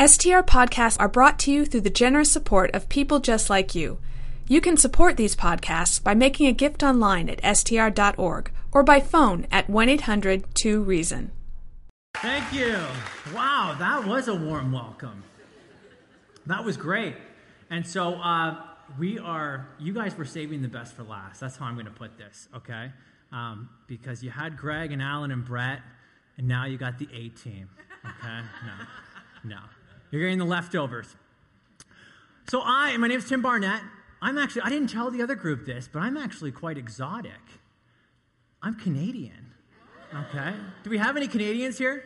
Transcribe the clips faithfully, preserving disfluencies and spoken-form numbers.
S T R podcasts are brought to you through the generous support of people just like you. You can support these podcasts by making a gift online at S T R dot org or by phone at one eight hundred two reason. Thank you. Wow, that was a warm welcome. That was great. And so uh, we are, you guys were saving the best for last. That's how I'm going to put this, okay? Um, because you had Greg and Alan and Brett, and now you got the A team, okay? No, no. You're getting the leftovers. So I, my name is Tim Barnett. I'm actually, I didn't tell the other group this, but I'm actually quite exotic. I'm Canadian, okay? Do we have any Canadians here?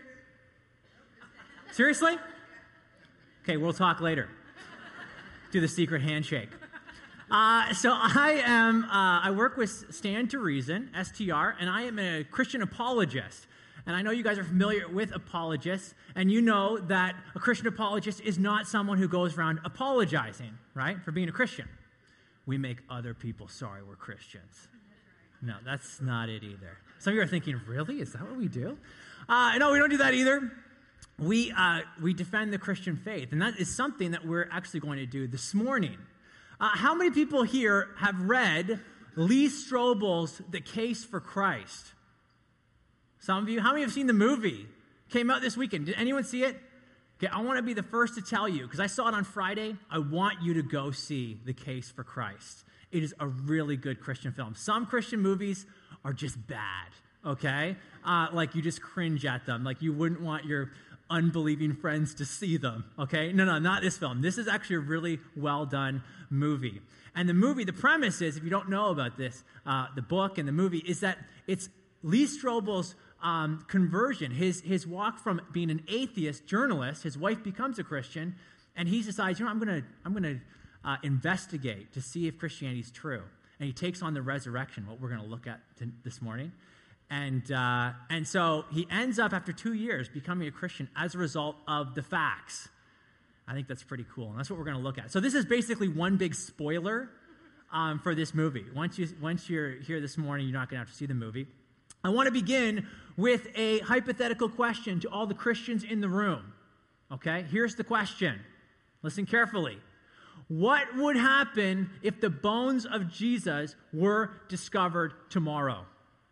Seriously? Okay, we'll talk later. Do the secret handshake. Uh, so I am, uh, I work with Stand to Reason, S T R, and I am a Christian apologist. And I know you guys are familiar with apologists, and you know that a Christian apologist is not someone who goes around apologizing, right, for being a Christian. We make other people sorry we're Christians. No, that's not it either. Some of you are thinking, really? Is that what we do? Uh, no, we don't do that either. We, uh, we defend the Christian faith, and that is something that we're actually going to do this morning. Uh, how many people here have read Lee Strobel's The Case for Christ? Some of you. How many have seen the movie? Came out this weekend. Did anyone see it? Okay, I want to be the first to tell you, because I saw it on Friday. I want you to go see The Case for Christ. It is a really good Christian film. Some Christian movies are just bad, okay? Uh, like you just cringe at them. Like you wouldn't want your unbelieving friends to see them, okay? No, no, not this film. This is actually a really well-done movie. And the movie, the premise is, if you don't know about this, uh, the book and the movie, is that it's Lee Strobel's Um, conversion, his his walk from being an atheist journalist. His wife becomes a Christian, and he decides, you know, I'm gonna I'm gonna uh, investigate to see if Christianity is true. And he takes on the resurrection, what we're going to look at t- this morning, and uh, and so he ends up after two years becoming a Christian as a result of the facts. I think that's pretty cool, and that's what we're going to look at. So this is basically one big spoiler um, for this movie. Once you once you're here this morning, you're not going to have to see the movie. I want to begin with a hypothetical question to all the Christians in the room. Okay, here's the question. Listen carefully. What would happen if the bones of Jesus were discovered tomorrow?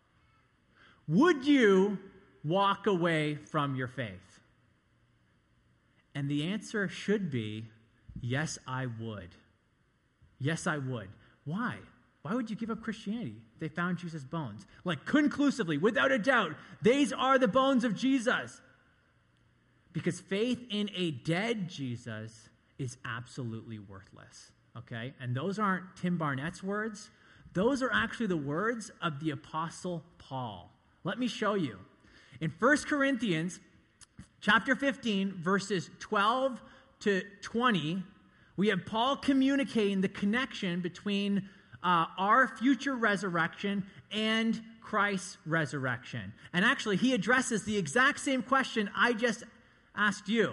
Would you walk away from your faith? And the answer should be, yes, I would. Yes, I would. Why? Why would you give up Christianity if they found Jesus' bones? Like conclusively, without a doubt, these are the bones of Jesus. Because faith in a dead Jesus is absolutely worthless, okay? And those aren't Tim Barnett's words. Those are actually the words of the Apostle Paul. Let me show you. In First Corinthians chapter fifteen, verses twelve to twenty, we have Paul communicating the connection between Uh, our future resurrection and Christ's resurrection. And actually, he addresses the exact same question I just asked you.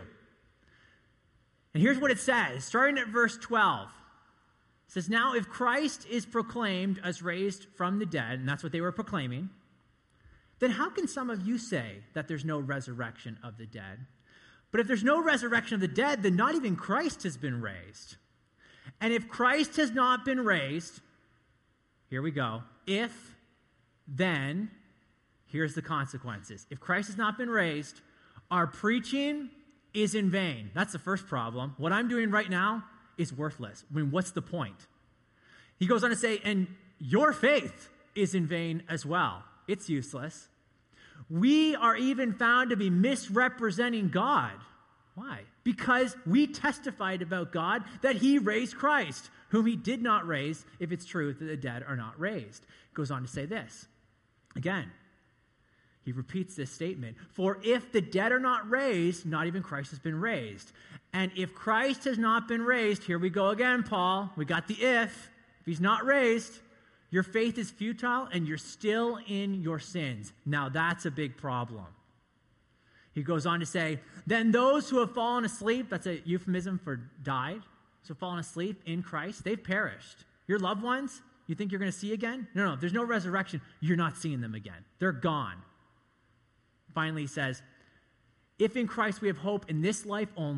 And here's what it says, starting at verse twelve. It says, now if Christ is proclaimed as raised from the dead, and that's what they were proclaiming, then how can some of you say that there's no resurrection of the dead? But if there's no resurrection of the dead, then not even Christ has been raised. And if Christ has not been raised, here we go. If, then, here's the consequences. If Christ has not been raised, our preaching is in vain. That's the first problem. What I'm doing right now is worthless. I mean, what's the point? He goes on to say, and your faith is in vain as well. It's useless. We are even found to be misrepresenting God. Why? Because we testified about God that he raised Christ, whom he did not raise, if it's true that the dead are not raised. Goes on to say this. Again, he repeats this statement. For if the dead are not raised, not even Christ has been raised. And if Christ has not been raised, here we go again, Paul. We got the if. If he's not raised, your faith is futile and you're still in your sins. Now that's a big problem. He goes on to say, then those who have fallen asleep, that's a euphemism for died, so fallen asleep in Christ, they've perished. Your loved ones, you think you're going to see again? No, no, if there's no resurrection, you're not seeing them again. They're gone. Finally, he says, if in Christ we have hope in this life only,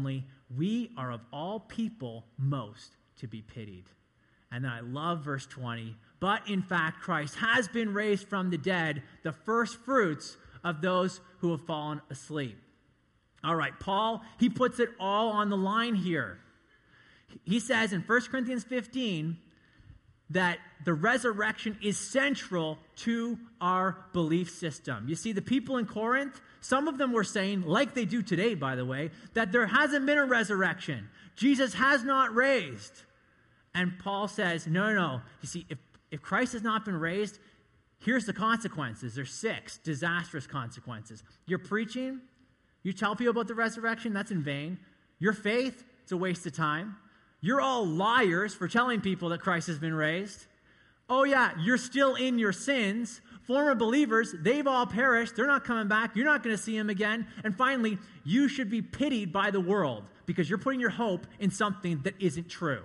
we are of all people most to be pitied. And then I love verse twenty. But in fact, Christ has been raised from the dead, the first fruits of those who have fallen asleep. All right, Paul, he puts it all on the line here. He says in First Corinthians fifteen that the resurrection is central to our belief system. You see, the people in Corinth, some of them were saying, like they do today, by the way, that there hasn't been a resurrection. Jesus has not raised. And Paul says, no, no, no. You see, if, if Christ has not been raised, here's the consequences. There's six disastrous consequences. You're preaching, you tell people about the resurrection, that's in vain. Your faith, it's a waste of time. You're all liars for telling people that Christ has been raised. Oh yeah, you're still in your sins. Former believers, they've all perished. They're not coming back. You're not going to see them again. And finally, you should be pitied by the world because you're putting your hope in something that isn't true.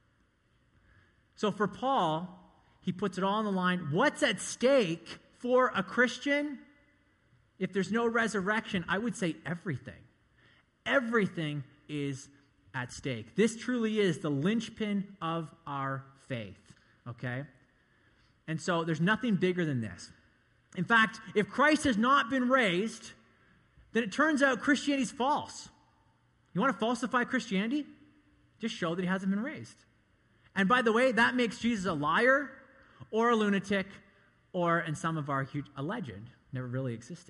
So for Paul, he puts it all on the line. What's at stake for a Christian? If there's no resurrection, I would say everything. Everything is at stake. This truly is the linchpin of our faith, okay? And so there's nothing bigger than this. In fact, if Christ has not been raised, then it turns out Christianity's false. You want to falsify Christianity? Just show that he hasn't been raised. And by the way, that makes Jesus a liar or a lunatic or, in some of our huge, a legend. Never really existed.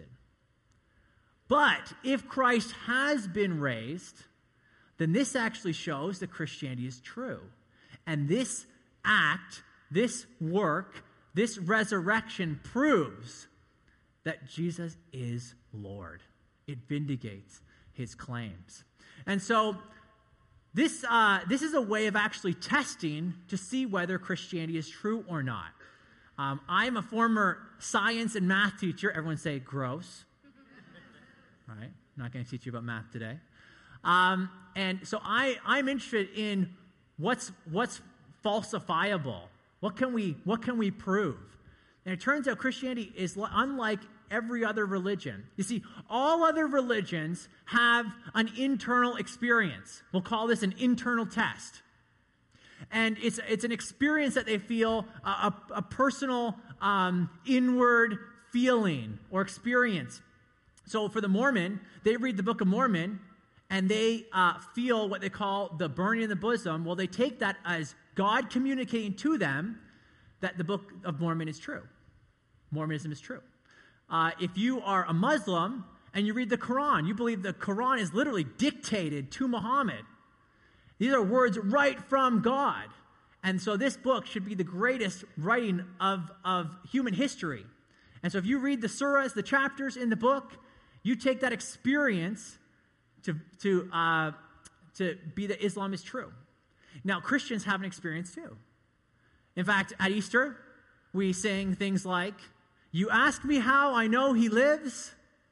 But if Christ has been raised, then this actually shows that Christianity is true. And this act, this work, this resurrection proves that Jesus is Lord. It vindicates his claims. And so this, uh, this is a way of actually testing to see whether Christianity is true or not. Um, I'm a former science and math teacher. Everyone say gross. Right? I'm not going to teach you about math today. Um, and so I, I'm interested in what's what's falsifiable. What can we what can we prove? And it turns out Christianity is l- unlike every other religion. You see, all other religions have an internal experience. We'll call this an internal test. And it's it's an experience that they feel, a, a, a personal um, inward feeling or experience. So for the Mormon, they read the Book of Mormon, and they uh, feel what they call the burning in the bosom. Well, they take that as God communicating to them that the Book of Mormon is true. Mormonism is true. Uh, if you are a Muslim and you read the Quran, you believe the Quran is literally dictated to Muhammad. These are words right from God. And so this book should be the greatest writing of, of human history. And so if you read the surahs, the chapters in the book, you take that experience to, to, uh, to be that Islam is true. Now, Christians have an experience too. In fact, at Easter, we sing things like, "You ask me how I know he lives."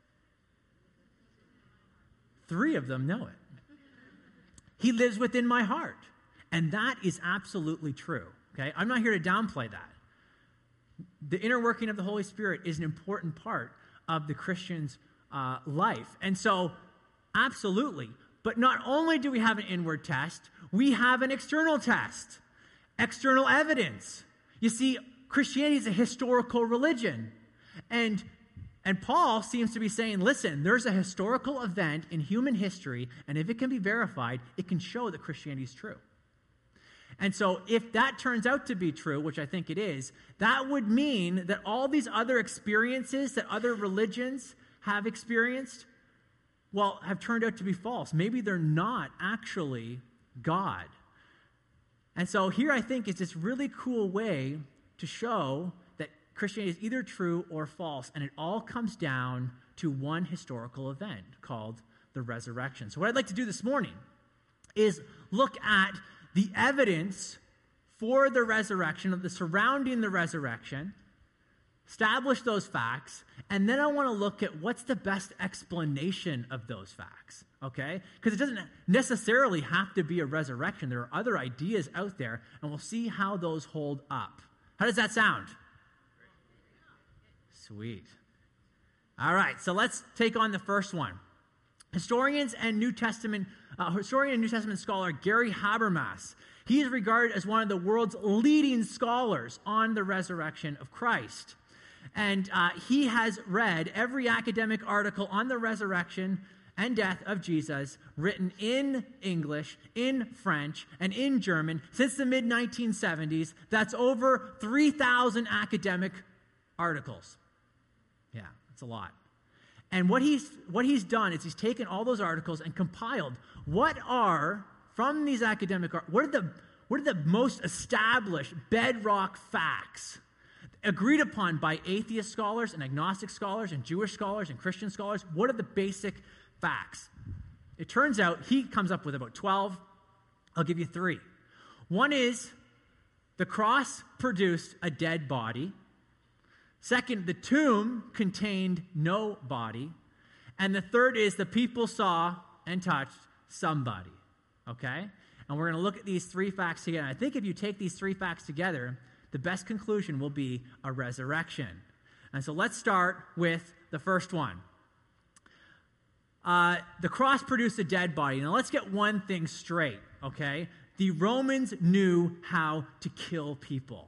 Three of them know it. He lives within my heart. And that is absolutely true. Okay? I'm not here to downplay that. The inner working of the Holy Spirit is an important part of the Christian's uh, life. And so, absolutely. But not only do we have an inward test, we have an external test. External evidence. You see, Christianity is a historical religion. And, and Paul seems to be saying, listen, there's a historical event in human history, and if it can be verified, it can show that Christianity is true. And so if that turns out to be true, which I think it is, that would mean that all these other experiences that other religions have experienced, well, have turned out to be false. Maybe they're not actually God. And so here I think is this really cool way to show that Christianity is either true or false, and it all comes down to one historical event called the resurrection. So what I'd like to do this morning is look at the evidence for the resurrection, of the surrounding the resurrection, establish those facts, and then I want to look at what's the best explanation of those facts, okay? Because it doesn't necessarily have to be a resurrection. There are other ideas out there, and we'll see how those hold up. How does that sound? Sweet. All right, so let's take on the first one. Historians and New Testament Uh, historian and New Testament scholar Gary Habermas, he is regarded as one of the world's leading scholars on the resurrection of Christ. And uh, he has read every academic article on the resurrection and death of Jesus written in English, in French, and in German since the mid nineteen seventies. That's over three thousand academic articles. Yeah, that's a lot. And what he's what he's done is he's taken all those articles and compiled what are, from these academic, what are the what are the most established bedrock facts agreed upon by atheist scholars and agnostic scholars and Jewish scholars and Christian scholars. What are the basic facts? It turns out he comes up with about twelve. I'll give you three. One is the cross produced a dead body. Second, the tomb contained no body. And the third is the people saw and touched somebody. Okay? And we're going to look at these three facts together. I think if you take these three facts together, the best conclusion will be a resurrection. And so let's start with the first one. Uh, the cross produced a dead body. Now let's get one thing straight, okay? The Romans knew how to kill people.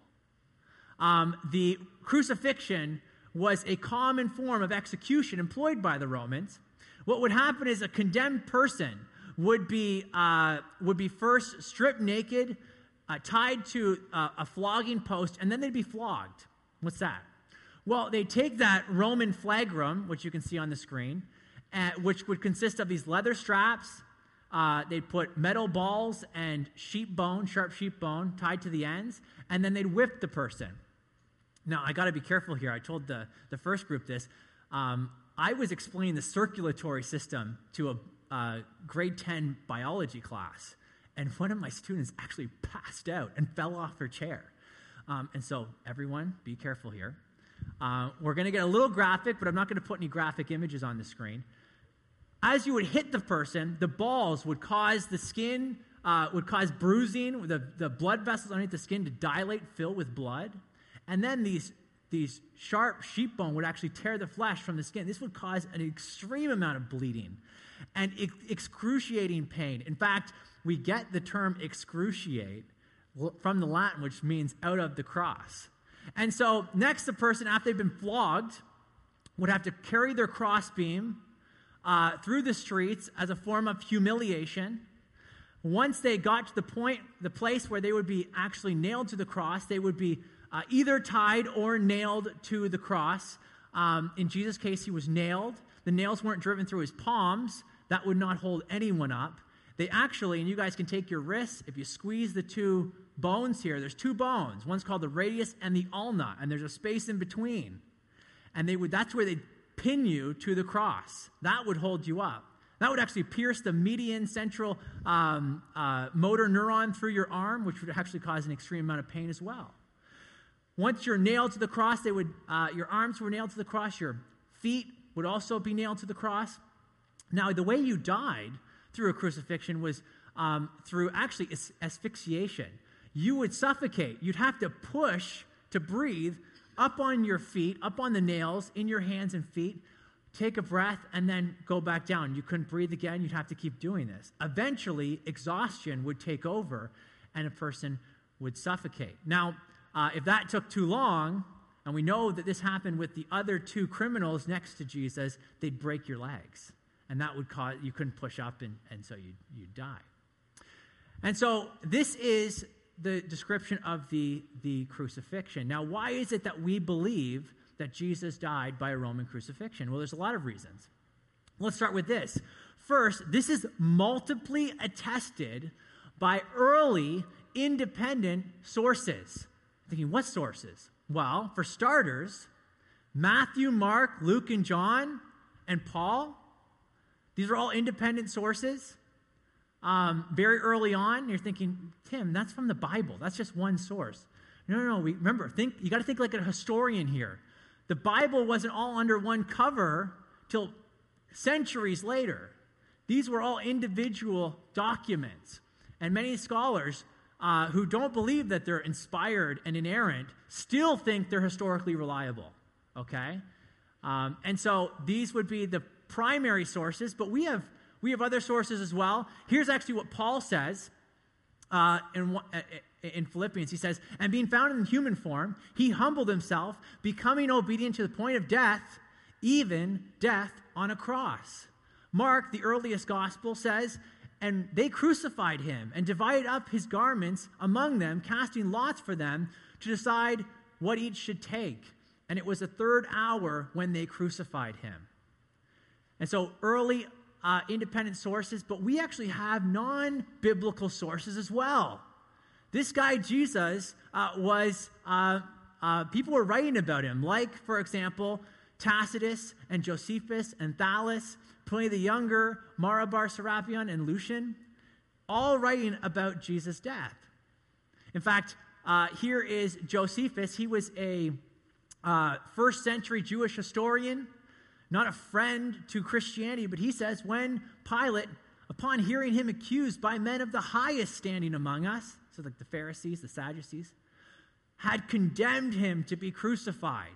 Um, the crucifixion was a common form of execution employed by the Romans. What would happen is a condemned person would be uh, would be first stripped naked, uh, tied to uh, a flogging post, and then they'd be flogged. What's that? Well, they take that Roman flagrum, which you can see on the screen, uh, which would consist of these leather straps. Uh, they'd put metal balls and sheep bone, sharp sheep bone, tied to the ends, and then they'd whip the person. Now, I got to be careful here. I told the, the first group this. Um, I was explaining the circulatory system to a uh, grade ten biology class, and one of my students actually passed out and fell off her chair. Um, and so, everyone, be careful here. Uh, we're going to get a little graphic, but I'm not going to put any graphic images on the screen. As you would hit the person, the balls would cause the skin, uh, would cause bruising, the, the blood vessels underneath the skin to dilate, fill with blood. And then these, these sharp sheep bone would actually tear the flesh from the skin. This would cause an extreme amount of bleeding and ex- excruciating pain. In fact, we get the term excruciate from the Latin, which means out of the cross. And so next, the person, after they've been flogged, would have to carry their crossbeam uh, through the streets as a form of humiliation. Once they got to the point, the place where they would be actually nailed to the cross, they would be uh, either tied or nailed to the cross. Um, in Jesus' case, he was nailed. The nails weren't driven through his palms. That would not hold anyone up. They actually, and you guys can take your wrists, if you squeeze the two bones here, there's two bones. One's called the radius and the ulna, and there's a space in between. And they would that's where they'd pin you to the cross. That would hold you up. That would actually pierce the median central um, uh, motor neuron through your arm, which would actually cause an extreme amount of pain as well. Once you're nailed to the cross, they would uh, your arms were nailed to the cross. Your feet would also be nailed to the cross. Now, the way you died through a crucifixion was um, through actually as- asphyxiation. You would suffocate. You'd have to push to breathe up on your feet, up on the nails, in your hands and feet, take a breath, and then go back down. You couldn't breathe again. You'd have to keep doing this. Eventually, exhaustion would take over, and a person would suffocate. Now, uh, if that took too long, and we know that this happened with the other two criminals next to Jesus, they'd break your legs. And that would cause, you couldn't push up, and, and so you'd, you'd die. And so this is the description of the, the crucifixion. Now, why is it that we believe that Jesus died by a Roman crucifixion? Well, there's a lot of reasons. Let's start with this. First, this is multiply attested by early independent sources. Thinking, what sources? Well, for starters, Matthew, Mark, Luke, and John, and Paul. These are all independent sources. Um, very early on, you're thinking, Tim, that's from the Bible. That's just one source. No, no, no. We, remember, think you got to think like a historian here. The Bible wasn't all under one cover till centuries later. These were all individual documents. And many scholars uh, who don't believe that they're inspired and inerrant still think they're historically reliable. Okay? Um, and so these would be the primary sources, but we have We have other sources as well. Here's actually what Paul says uh, in, in Philippians. He says, and being found in human form, he humbled himself, becoming obedient to the point of death, even death on a cross. Mark, the earliest gospel, says, and they crucified him and divided up his garments among them, casting lots for them to decide what each should take. And it was the third hour when they crucified him. And so early uh, independent sources, but we actually have non-biblical sources as well. This guy, Jesus, uh, was, uh, uh, people were writing about him, like, for example, Tacitus and Josephus and Thallus, Pliny the Younger, Marabar, Serapion, and Lucian, all writing about Jesus' death. In fact, uh, here is Josephus. He was a uh, first century Jewish historian, not a friend to Christianity, but he says, when Pilate, upon hearing him accused by men of the highest standing among us, so like the Pharisees, the Sadducees, had condemned him to be crucified.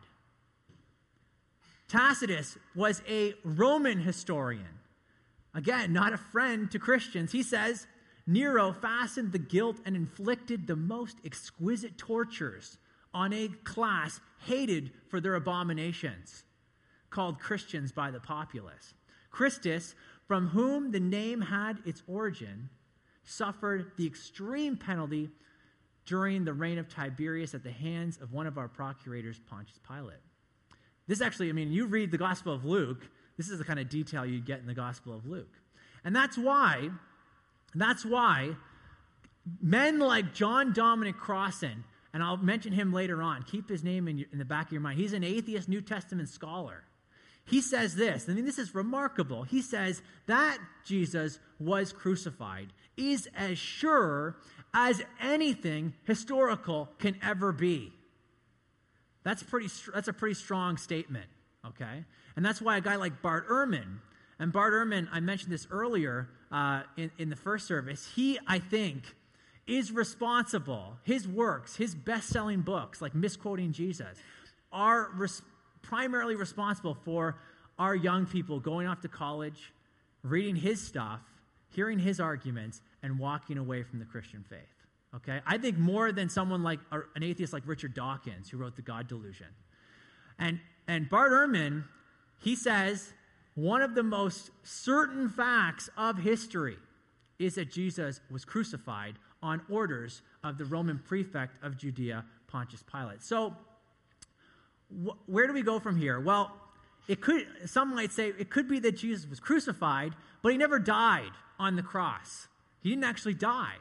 Tacitus was a Roman historian. Again, not a friend to Christians. He says, Nero fastened the guilt and inflicted the most exquisite tortures on a class hated for their abominations, called Christians by the populace. Christus, from whom the name had its origin, suffered the extreme penalty during the reign of Tiberius at the hands of one of our procurators, Pontius Pilate. This actually, I mean, you read the Gospel of Luke, this is the kind of detail you get in the Gospel of Luke. And that's why, that's why men like John Dominic Crossan, and I'll mention him later on, keep his name in, your, in the back of your mind. He's an atheist New Testament scholar. He says this, I mean, this is remarkable. He says that Jesus was crucified is as sure as anything historical can ever be. That's pretty. That's a pretty strong statement, okay? And that's why a guy like Bart Ehrman, and Bart Ehrman, I mentioned this earlier uh, in, in the first service, he, I think, is responsible. His works, his best-selling books, like Misquoting Jesus, are res- primarily responsible for our young people going off to college, reading his stuff, hearing his arguments, and walking away from the Christian faith. Okay, I think more than someone like uh, an atheist like Richard Dawkins, who wrote The God Delusion. And, and Bart Ehrman, he says, one of the most certain facts of history is that Jesus was crucified on orders of the Roman prefect of Judea, Pontius Pilate. So wh- where do we go from here? Well, it could, some might say it could be that Jesus was crucified, but he never died on the cross. He didn't actually die.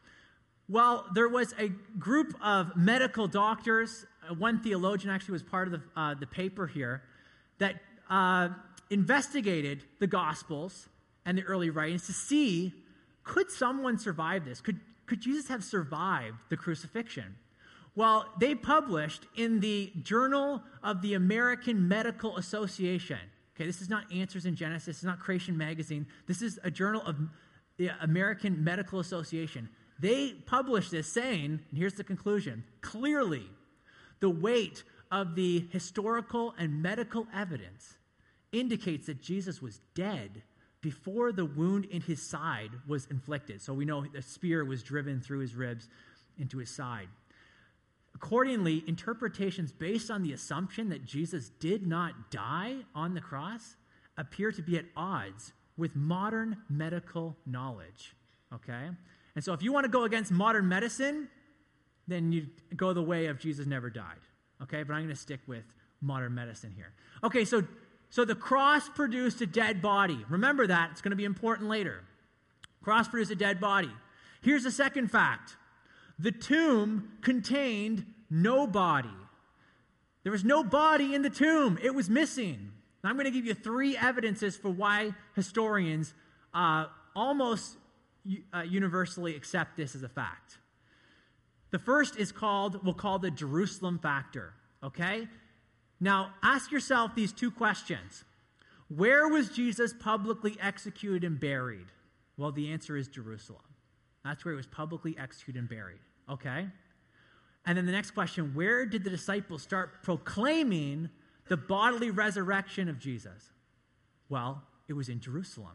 Well, there was a group of medical doctors, uh, one theologian actually was part of the, uh, the paper here, that uh, investigated the Gospels and the early writings to see, could someone survive this? Could, could Jesus have survived the crucifixion? Well, they published in the Journal of the American Medical Association. Okay, this is not Answers in Genesis, this is not Creation Magazine. This is a journal of the American Medical Association. They published this saying, and here's the conclusion, clearly the weight of the historical and medical evidence indicates that Jesus was dead before the wound in his side was inflicted. So we know the spear was driven through his ribs into his side. Accordingly, interpretations based on the assumption that Jesus did not die on the cross appear to be at odds with modern medical knowledge, okay? And so if you want to go against modern medicine, then you go the way of Jesus never died. Okay, but I'm going to stick with modern medicine here. Okay, so, so the cross produced a dead body. Remember that. It's going to be important later. Cross produced a dead body. Here's the second fact. The tomb contained no body. There was no body in the tomb. It was missing. Now, I'm going to give you three evidences for why historians uh, almost Uh, universally accept this as a fact. The first is called, we'll call the Jerusalem factor, okay? Now, ask yourself these two questions. Where was Jesus publicly executed and buried? Well, the answer is Jerusalem. That's where he was publicly executed and buried, okay? And then the next question, where did the disciples start proclaiming the bodily resurrection of Jesus? Well, it was in Jerusalem.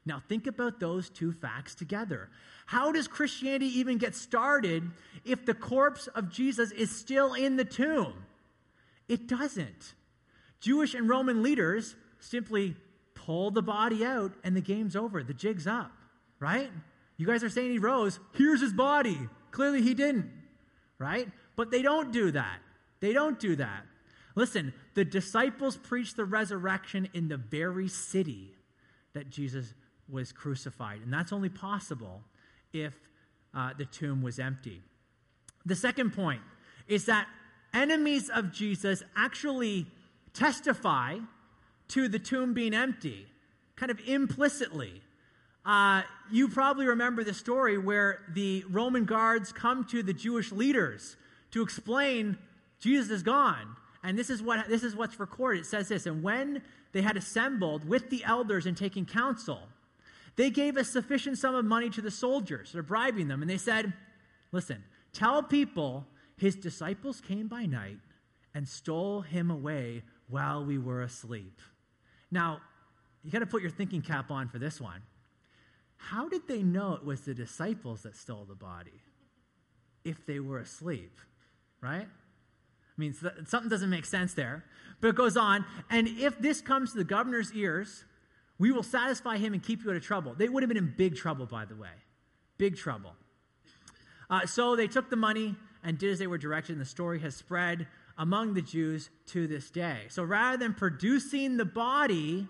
Now think about those two facts together. How does Christianity even get started if the corpse of Jesus is still in the tomb? It doesn't. Jewish and Roman leaders simply pull the body out and the game's over. The jig's up, right? You guys are saying he rose. Here's his body. Clearly he didn't, right? But they don't do that. They don't do that. Listen, the disciples preached the resurrection in the very city that Jesus was crucified, and that's only possible if uh, the tomb was empty. The second point is that enemies of Jesus actually testify to the tomb being empty, kind of implicitly. Uh, you probably remember the story where the Roman guards come to the Jewish leaders to explain Jesus is gone. And this is what this is what's recorded. It says this, and when they had assembled with the elders and taken counsel, they gave a sufficient sum of money to the soldiers. They're bribing them. And they said, listen, tell people his disciples came by night and stole him away while we were asleep. Now, you got to put your thinking cap on for this one. How did they know it was the disciples that stole the body if they were asleep, right? I mean, something doesn't make sense there. But it goes on, and if this comes to the governor's ears, we will satisfy him and keep you out of trouble. They would have been in big trouble, by the way. Big trouble. Uh, so they took the money and did as they were directed, and the story has spread among the Jews to this day. So rather than producing the body,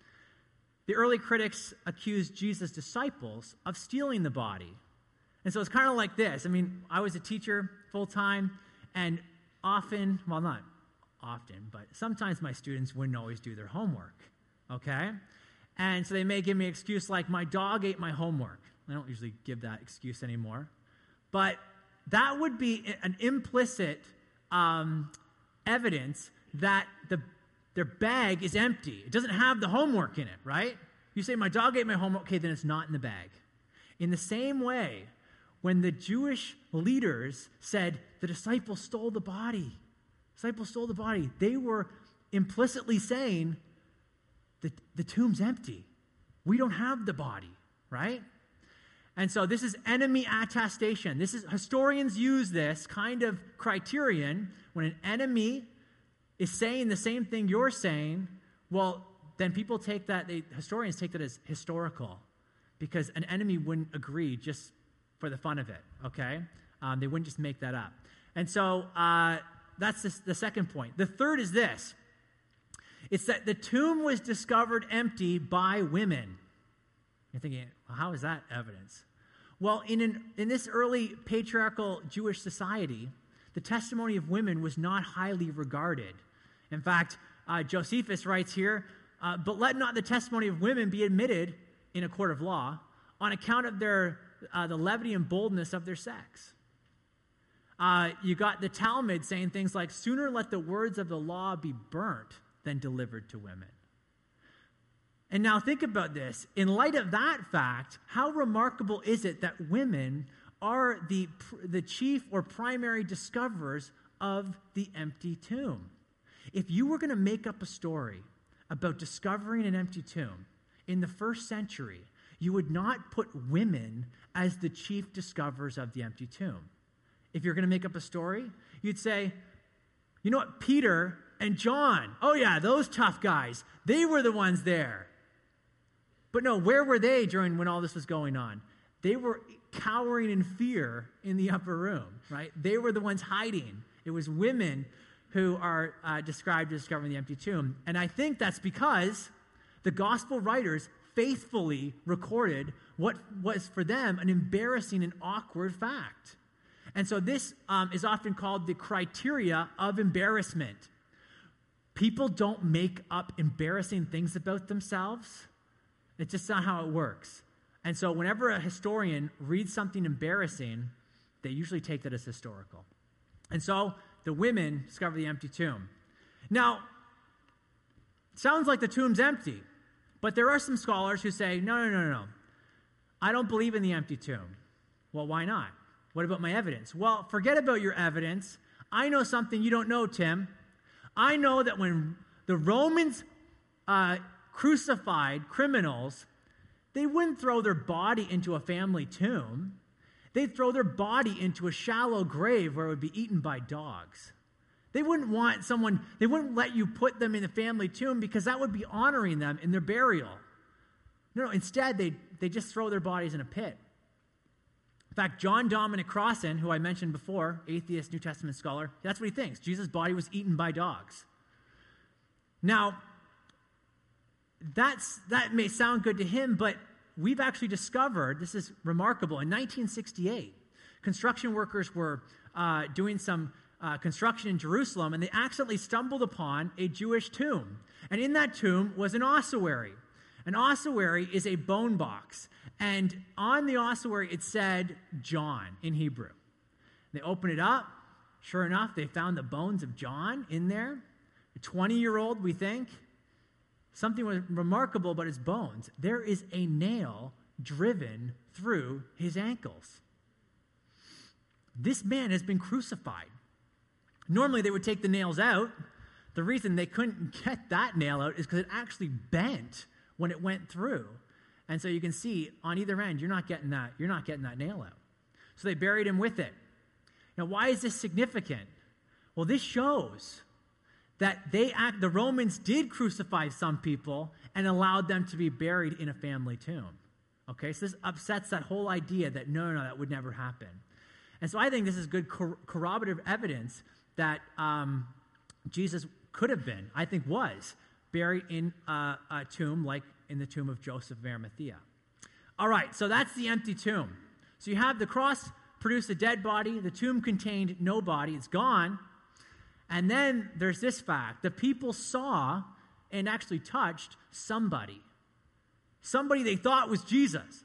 the early critics accused Jesus' disciples of stealing the body. And so it's kind of like this. I mean, I was a teacher full-time, and often, well, not often, but sometimes my students wouldn't always do their homework, okay? And so they may give me an excuse like, my dog ate my homework. I don't usually give that excuse anymore. But that would be an implicit um, evidence that the their bag is empty. It doesn't have the homework in it, right? You say, my dog ate my homework, okay, then it's not in the bag. In the same way, when the Jewish leaders said, the disciples stole the body, disciples stole the body, they were implicitly saying, the, the tomb's empty. We don't have the body, right? And so this is enemy attestation. This is, historians use this kind of criterion when an enemy is saying the same thing you're saying. Well, then people take that, they, historians take that as historical, because an enemy wouldn't agree just for the fun of it, okay? Um, they wouldn't just make that up. And so uh, that's the, the second point. The third is this. It's that the tomb was discovered empty by women. You're thinking, well, how is that evidence? Well, in, an, in this early patriarchal Jewish society, the testimony of women was not highly regarded. In fact, uh, Josephus writes here, uh, but let not the testimony of women be admitted in a court of law on account of their uh, the levity and boldness of their sex. Uh, you got the Talmud saying things like, sooner let the words of the law be burnt than delivered to women. And now think about this. In light of that fact, how remarkable is it that women are the, the chief or primary discoverers of the empty tomb? If you were going to make up a story about discovering an empty tomb in the first century, you would not put women as the chief discoverers of the empty tomb. If you're going to make up a story, you'd say, you know what, Peter and John, oh yeah, those tough guys, they were the ones there. But no, where were they during when all this was going on? They were cowering in fear in the upper room, right? They were the ones hiding. It was women who are uh, described as discovering the empty tomb. And I think that's because the gospel writers faithfully recorded what was for them an embarrassing and awkward fact. And so this um, is often called the criteria of embarrassment. People don't make up embarrassing things about themselves. It's just not how it works. And so whenever a historian reads something embarrassing, they usually take that as historical. And so the women discover the empty tomb. Now, it sounds like the tomb's empty, but there are some scholars who say, no, no, no, no, no. I don't believe in the empty tomb. Well, why not? What about my evidence? Well, forget about your evidence. I know something you don't know, Tim. I know that when the Romans uh, crucified criminals, they wouldn't throw their body into a family tomb. They'd throw their body into a shallow grave where it would be eaten by dogs. They wouldn't want someone, they wouldn't let you put them in the family tomb because that would be honoring them in their burial. No, no, instead, they they just throw their bodies in a pit. In fact, John Dominic Crossan, who I mentioned before, atheist New Testament scholar, that's what he thinks. Jesus' body was eaten by dogs. Now, that's that may sound good to him, but we've actually discovered, this is remarkable, in nineteen sixty-eight, construction workers were uh, doing some uh, construction in Jerusalem, and they accidentally stumbled upon a Jewish tomb. And in that tomb was an ossuary. An ossuary is a bone box. And on the ossuary, it said John in Hebrew. They opened it up. Sure enough, they found the bones of John in there. A twenty-year-old, we think. Something was remarkable about his bones. There is a nail driven through his ankles. This man has been crucified. Normally, they would take the nails out. The reason they couldn't get that nail out is because it actually bent when it went through. And so you can see on either end, you're not getting that, you're not getting that nail out. So they buried him with it. Now, why is this significant? Well, this shows that they act, the Romans did crucify some people and allowed them to be buried in a family tomb. Okay, so this upsets that whole idea that no, no, that would never happen. And so I think this is good cor- corroborative evidence that um, Jesus could have been, I think was, buried in a, a tomb like in the tomb of Joseph of Arimathea. All right, so that's the empty tomb. So you have the cross produced a dead body. The tomb contained no body. It's gone. And then there's this fact. The people saw and actually touched somebody. Somebody they thought was Jesus.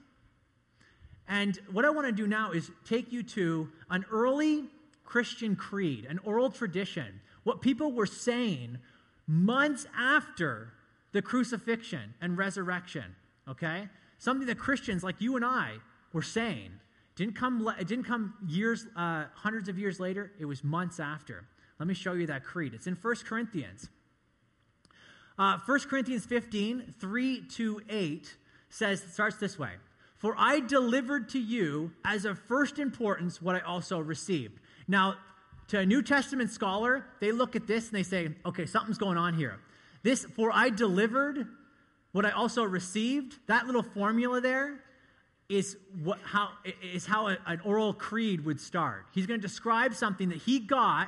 And what I want to do now is take you to an early Christian creed, an oral tradition, what people were saying months after the crucifixion and resurrection, okay? Something that Christians like you and I were saying. Didn't come, it didn't come years, uh, hundreds of years later. It was months after. Let me show you that creed. It's in First Corinthians. Uh, First Corinthians fifteen, three to eight says, starts this way. For I delivered to you as of first importance what I also received. Now, to a New Testament scholar, they look at this and they say, okay, something's going on here. This, for I delivered what I also received, that little formula there is what how is how a, an oral creed would start. He's going to describe something that he got,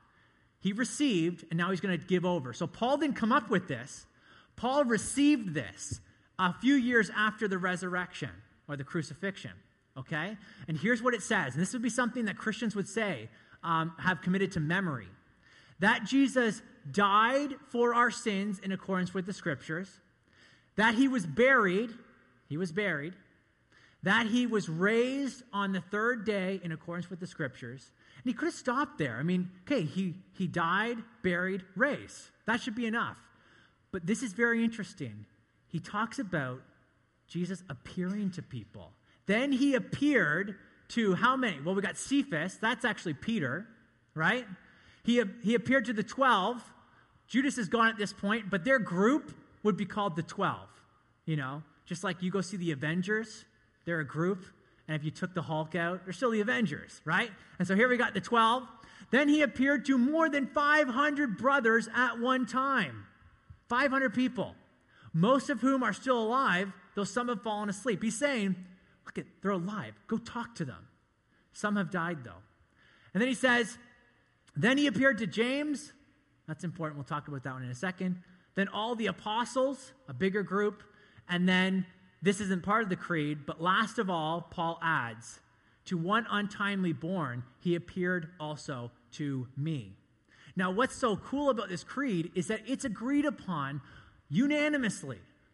he received, and now he's going to give over. So Paul didn't come up with this. Paul received this a few years after the resurrection or the crucifixion, okay? And here's what it says, and this would be something that Christians would say, um, have committed to memory, that Jesus died for our sins in accordance with the Scriptures, that he was buried, he was buried, that he was raised on the third day in accordance with the Scriptures. And he could have stopped there. I mean, okay, he, he died, buried, raised. That should be enough. But this is very interesting. He talks about Jesus appearing to people. Then he appeared to how many? Well, we got Cephas. That's actually Peter, right? He, he appeared to the twelve. Judas is gone at this point, but their group would be called the twelve. You know, just like you go see the Avengers, they're a group. And if you took the Hulk out, they're still the Avengers, right? And so here we got the twelve. Then he appeared to more than five hundred brothers at one time. five hundred people, most of whom are still alive, though some have fallen asleep. He's saying, look, at, they're alive. Go talk to them. Some have died, though. And then he says, then he appeared to James. That's important. We'll talk about that one in a second. Then all the apostles, a bigger group. And then, this isn't part of the creed, but last of all, Paul adds, to one untimely born, he appeared also to me. Now, what's so cool about this creed is that it's agreed upon unanimously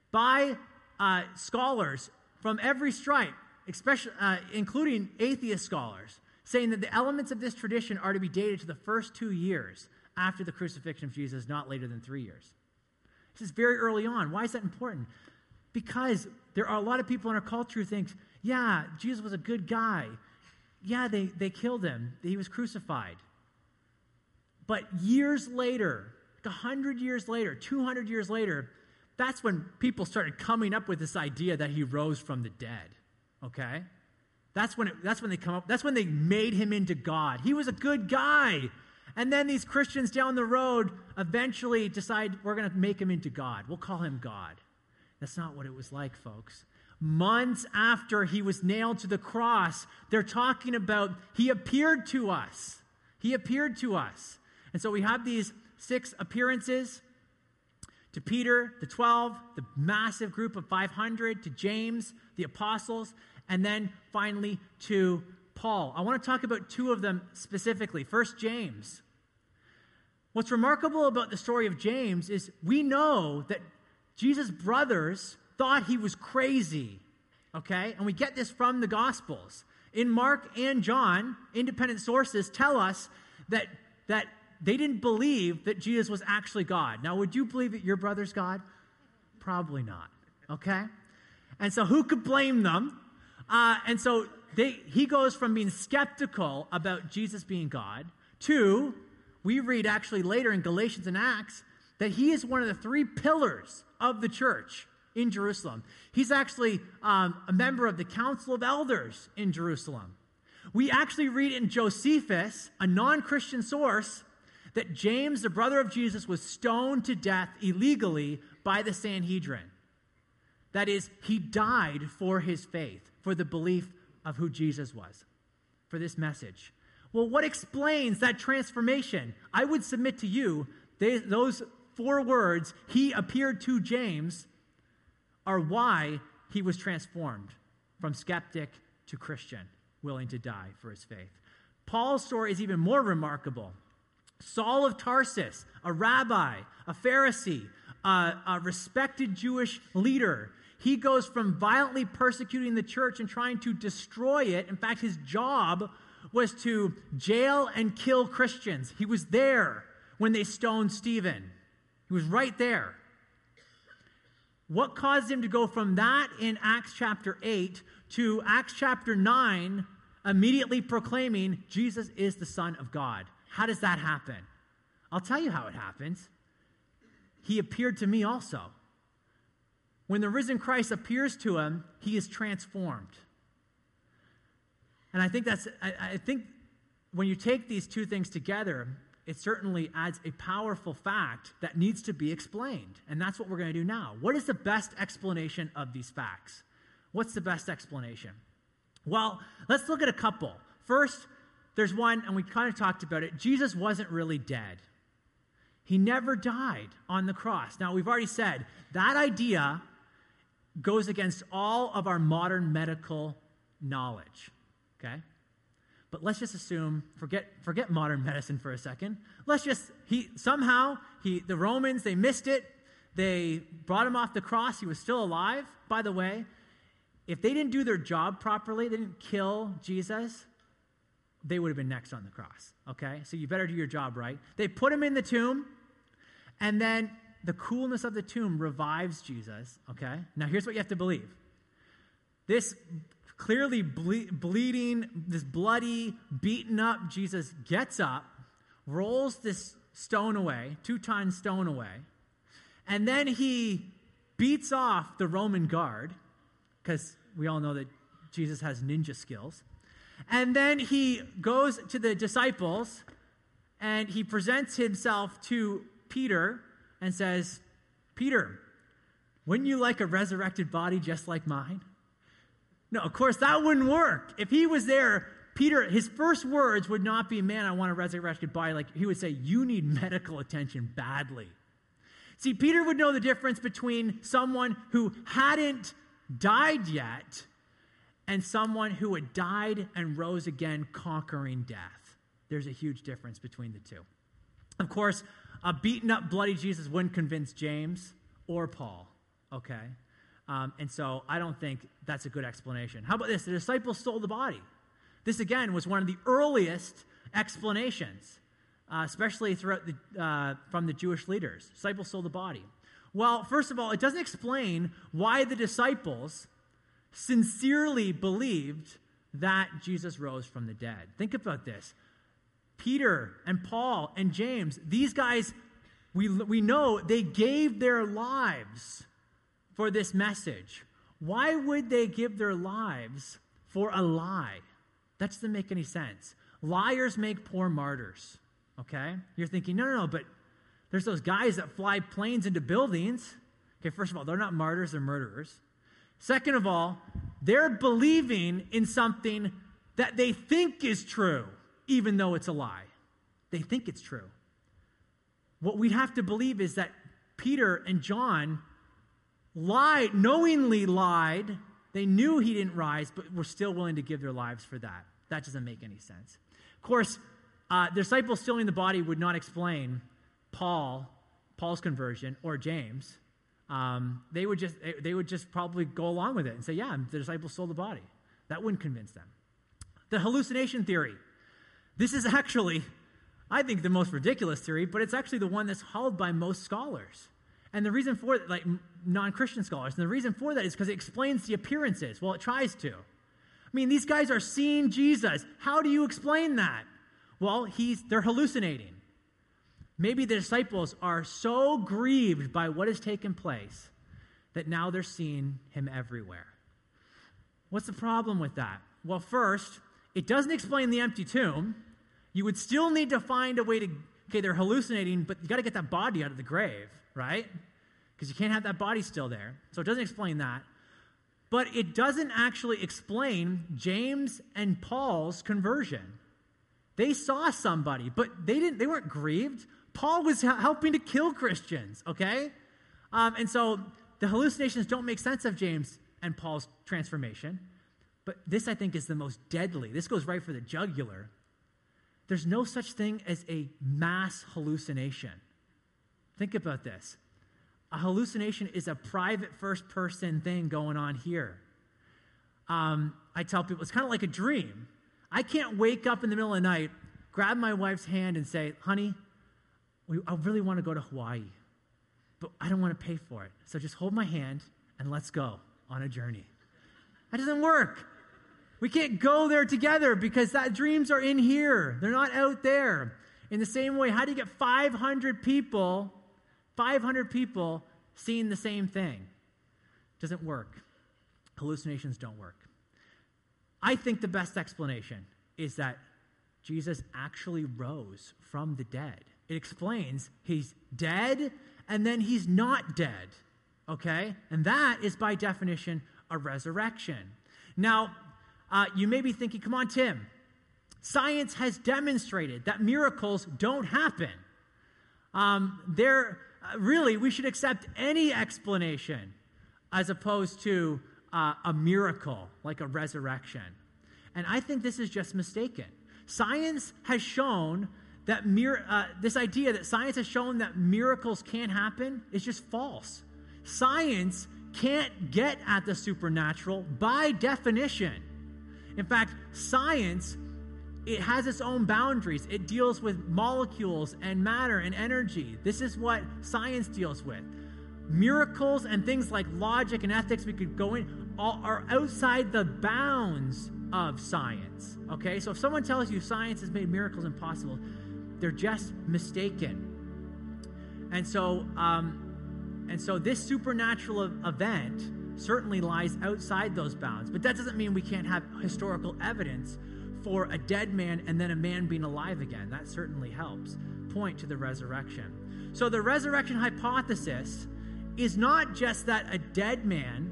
by uh, scholars from every stripe, especially uh, including atheist scholars, saying that the elements of this tradition are to be dated to the first two years after the crucifixion of Jesus, not later than three years. This is very early on. Why is that important? Because there are a lot of people in our culture who think, yeah, Jesus was a good guy. Yeah, they, they killed him. He was crucified. But years later, like one hundred years later, two hundred years later, that's when people started coming up with this idea that he rose from the dead, okay? That's when, it, that's when they come up, that's when they made him into God. He was a good guy. And then these Christians down the road eventually decide we're going to make him into God. We'll call him God. That's not what it was like, folks. Months after he was nailed to the cross, they're talking about he appeared to us. He appeared to us. And so we have these six appearances to Peter, the twelve, the massive group of five hundred, to James, the apostles, and then finally to Paul. I want to talk about two of them specifically. First, James. What's remarkable about the story of James is we know that Jesus' brothers thought he was crazy, okay? And we get this from the Gospels. In Mark and John, independent sources tell us that, that they didn't believe that Jesus was actually God. Now, would you believe that your brother's God? Probably not, okay? And so who could blame them? Uh, and so they, he goes from being skeptical about Jesus being God to, we read actually later in Galatians and Acts, that he is one of the three pillars of the church in Jerusalem. He's actually um, a member of the Council of Elders in Jerusalem. We actually read in Josephus, a non-Christian source, that James, the brother of Jesus, was stoned to death illegally by the Sanhedrin. That is, he died for his faith, for the belief of who Jesus was, for this message. Well, what explains that transformation? I would submit to you, they, those four words, he appeared to James, are why he was transformed from skeptic to Christian, willing to die for his faith. Paul's story is even more remarkable. Saul of Tarsus, a rabbi, a Pharisee, a, a respected Jewish leader, he goes from violently persecuting the church and trying to destroy it. In fact, his job was to jail and kill Christians. He was there when they stoned Stephen. He was right there. What caused him to go from that in Acts chapter eight to Acts chapter nine, immediately proclaiming Jesus is the Son of God? How does that happen? I'll tell you how it happens. He appeared to me also. When the risen Christ appears to him, he is transformed. And I think that's, I, I think when you take these two things together, it certainly adds a powerful fact that needs to be explained. And that's what we're going to do now. What is the best explanation of these facts? What's the best explanation? Well, let's look at a couple. First, there's one, and we kind of talked about it. Jesus wasn't really dead. He never died on the cross. Now, we've already said that idea goes against all of our modern medical knowledge, okay? But let's just assume, forget forget modern medicine for a second. Let's just, he somehow, he the Romans, they missed it. They brought him off the cross. He was still alive. By the way, if they didn't do their job properly, they didn't kill Jesus, they would have been next on the cross, okay? So you better do your job right. They put him in the tomb, and then the coolness of the tomb revives Jesus, okay? Now here's what you have to believe. This clearly ble- bleeding, this bloody, beaten up Jesus gets up, rolls this stone away, two-ton stone away, and then he beats off the Roman guard, because we all know that Jesus has ninja skills. And then he goes to the disciples, and he presents himself to Peter and says, Peter, wouldn't you like a resurrected body just like mine? No, of course, that wouldn't work. If he was there, Peter, his first words would not be, man, I want a resurrected body. Like, he would say, you need medical attention badly. See, Peter would know the difference between someone who hadn't died yet and someone who had died and rose again, conquering death. There's a huge difference between the two. Of course, a beaten up, bloody Jesus wouldn't convince James or Paul, okay? Um, and so I don't think that's a good explanation. How about this? The disciples stole the body. This, again, was one of the earliest explanations, uh, especially throughout the, uh, from the Jewish leaders. Disciples stole the body. Well, first of all, it doesn't explain why the disciples sincerely believed that Jesus rose from the dead. Think about this. Peter and Paul and James, these guys, we, we know they gave their lives for this message. Why would they give their lives for a lie? That doesn't make any sense. Liars make poor martyrs, okay? You're thinking, no, no, no, but there's those guys that fly planes into buildings. Okay, first of all, they're not martyrs, they're murderers. Second of all, they're believing in something that they think is true, even though it's a lie. They think it's true. What we'd have to believe is that Peter and John lied, knowingly lied. They knew he didn't rise, but were still willing to give their lives for that. That doesn't make any sense. Of course, uh, the disciples stealing the body would not explain Paul, Paul's conversion, or James. Um, they would just they would just probably go along with it and say, yeah, the disciples stole the body. That wouldn't convince them. The hallucination theory. This is actually, I think, the most ridiculous theory, but it's actually the one that's held by most scholars. And the reason for it, like non-Christian scholars, and the reason for that is because it explains the appearances. Well, it tries to. I mean, these guys are seeing Jesus. How do you explain that? Well, he's they're hallucinating. Maybe the disciples are so grieved by what has taken place that now they're seeing him everywhere. What's the problem with that? Well, first, it doesn't explain the empty tomb. You would still need to find a way to, okay, they're hallucinating, but you got to get that body out of the grave, right? Because you can't have that body still there. So it doesn't explain that. But it doesn't actually explain James and Paul's conversion. They saw somebody, but they didn't. They weren't grieved. Paul was helping to kill Christians, okay? Um, and so the hallucinations don't make sense of James and Paul's transformation. But this, I think, is the most deadly. This goes right for the jugular. There's no such thing as a mass hallucination. Think about this. A hallucination is a private first-person thing going on here. Um, I tell people it's kind of like a dream. I can't wake up in the middle of the night, grab my wife's hand and say, honey, we, I really want to go to Hawaii, but I don't want to pay for it. So just hold my hand and let's go on a journey. That doesn't work. We can't go there together because that dreams are in here. They're not out there. In the same way, how do you get five hundred people, five hundred people seeing the same thing? Doesn't work. Hallucinations don't work. I think the best explanation is that Jesus actually rose from the dead. It explains he's dead and then he's not dead, okay? And that is by definition a resurrection. Now, uh, you may be thinking, come on, Tim, science has demonstrated that miracles don't happen. Um, there, uh, really, we should accept any explanation as opposed to uh, a miracle like a resurrection. And I think this is just mistaken. Science has shown that mir- uh, this idea that science has shown that miracles can't happen is just false. Science can't get at the supernatural by definition. In fact, science, it has its own boundaries. It deals with molecules and matter and energy. This is what science deals with. Miracles and things like logic and ethics we could go in all are outside the bounds of science. Okay, so if someone tells you science has made miracles impossible, they're just mistaken. And so, um, and so this supernatural event certainly lies outside those bounds. But that doesn't mean we can't have historical evidence for a dead man and then a man being alive again. That certainly helps point to the resurrection. So the resurrection hypothesis is not just that a dead man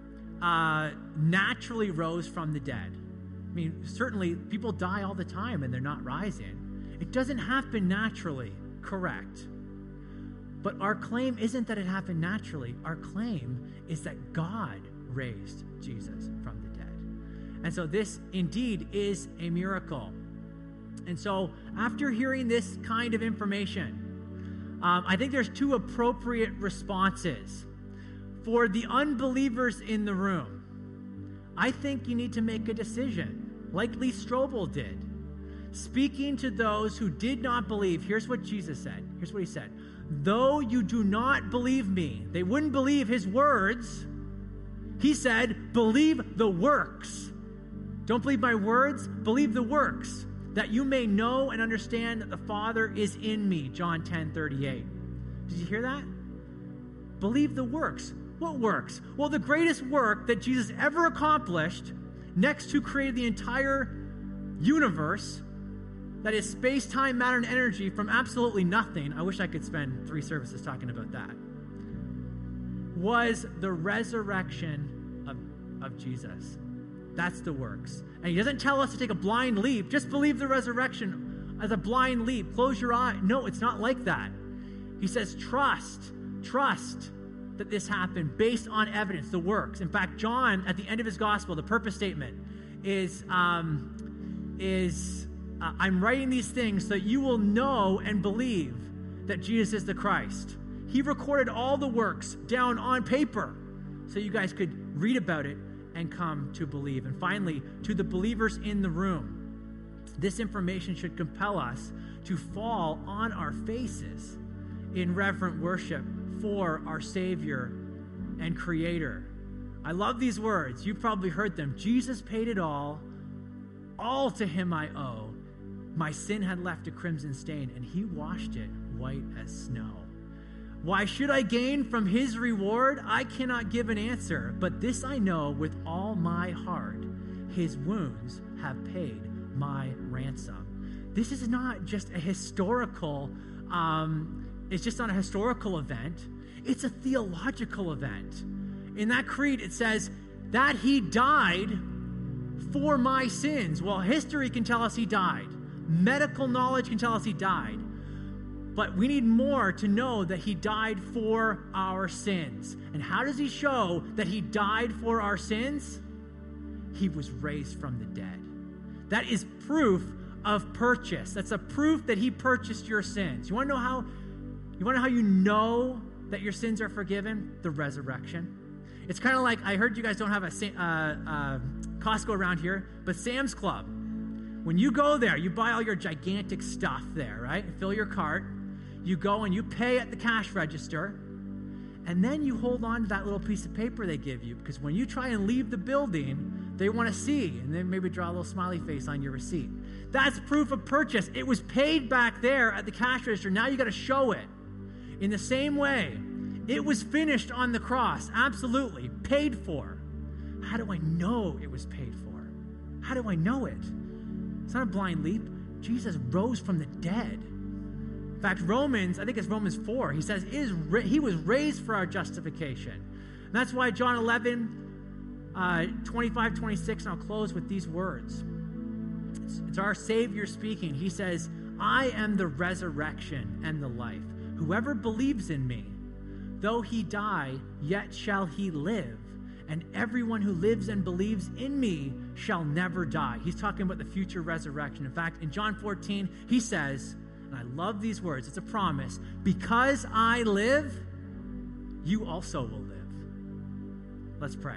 uh, naturally rose from the dead. I mean, certainly people die all the time and they're not rising. It doesn't happen naturally, correct. But our claim isn't that it happened naturally. Our claim is that God raised Jesus from the dead. And so this indeed is a miracle. And so after hearing this kind of information, um, I think there's two appropriate responses. For the unbelievers in the room, I think you need to make a decision, like Lee Strobel did. Speaking to those who did not believe, here's what Jesus said. Here's what he said. Though you do not believe me, they wouldn't believe his words. He said, believe the works. Don't believe my words, believe the works, that you may know and understand that the Father is in me, John ten thirty-eight. Did you hear that? Believe the works. What works? Well, the greatest work that Jesus ever accomplished, next to creating the entire universe, that is space, time, matter, and energy from absolutely nothing. I wish I could spend three services talking about that. Was the resurrection of, of Jesus. That's the works. And he doesn't tell us to take a blind leap. Just believe the resurrection as a blind leap. Close your eye. No, it's not like that. He says, trust, trust that this happened based on evidence, the works. In fact, John, at the end of his gospel, the purpose statement is, um, is uh, I'm writing these things so that you will know and believe that Jesus is the Christ. He recorded all the works down on paper so you guys could read about it and come to believe. And finally, to the believers in the room, this information should compel us to fall on our faces in reverent worship for our Savior and Creator. I love these words. You've probably heard them. Jesus paid it all. All to him I owe. My sin had left a crimson stain, and he washed it white as snow. Why should I gain from his reward? I cannot give an answer, but this I know with all my heart. His wounds have paid my ransom. This is not just a historical, um, it's just not a historical event. It's a theological event. In that creed, it says that he died for my sins. Well, history can tell us he died. Medical knowledge can tell us he died. But we need more to know that he died for our sins. And how does he show that he died for our sins? He was raised from the dead. That is proof of purchase. That's a proof that he purchased your sins. You want to know how you want to know how you know that your sins are forgiven? The resurrection. It's kind of like, I heard you guys don't have a uh, uh, Costco around here, but Sam's Club. When you go there, you buy all your gigantic stuff there, right? Fill your cart. You go and you pay at the cash register, and then you hold on to that little piece of paper they give you, because when you try and leave the building, they want to see, and then maybe draw a little smiley face on your receipt. That's proof of purchase. It was paid back there at the cash register. Now you got to show it. In the same way, it was finished on the cross. Absolutely. Paid for. How do I know it was paid for? How do I know it? It's not a blind leap. Jesus rose from the dead. In fact, Romans, I think it's Romans four, he says is he was raised for our justification. And that's why John eleven, uh, twenty-five, twenty-six, and I'll close with these words. It's, it's our Savior speaking. He says, I am the resurrection and the life. Whoever believes in me, though he die, yet shall he live. And everyone who lives and believes in me shall never die. He's talking about the future resurrection. In fact, in John fourteen, he says, and I love these words, it's a promise, because I live, you also will live. Let's pray.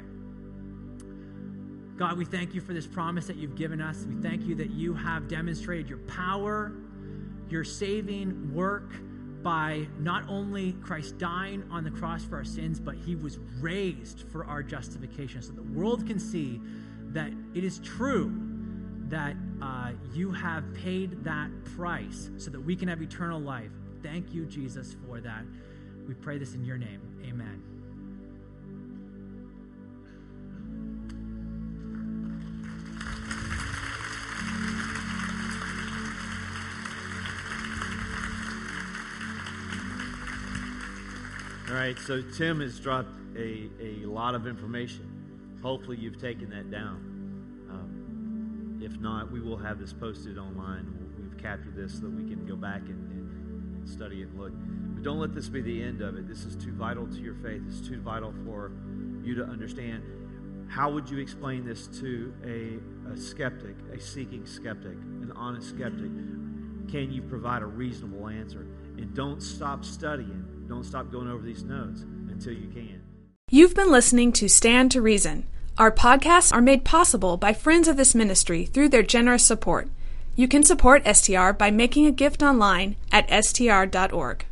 God, we thank you for this promise that you've given us. We thank you that you have demonstrated your power, your saving work, by not only Christ dying on the cross for our sins, but he was raised for our justification, so the world can see that it is true that uh, you have paid that price so that we can have eternal life. Thank you, Jesus, for that. We pray this in your name. Amen. All right, so Tim has dropped a, a lot of information. Hopefully you've taken that down. Um, if not, we will have this posted online. We've captured this so that we can go back and, and, and study it and look. But don't let this be the end of it. This is too vital to your faith. It's too vital for you to understand. How would you explain this to a, a skeptic, a seeking skeptic, an honest skeptic? Can you provide a reasonable answer? And don't stop studying. Don't stop going over these notes until you can. You've been listening to Stand to Reason. Our podcasts are made possible by friends of this ministry through their generous support. You can support S T R by making a gift online at S T R dot org.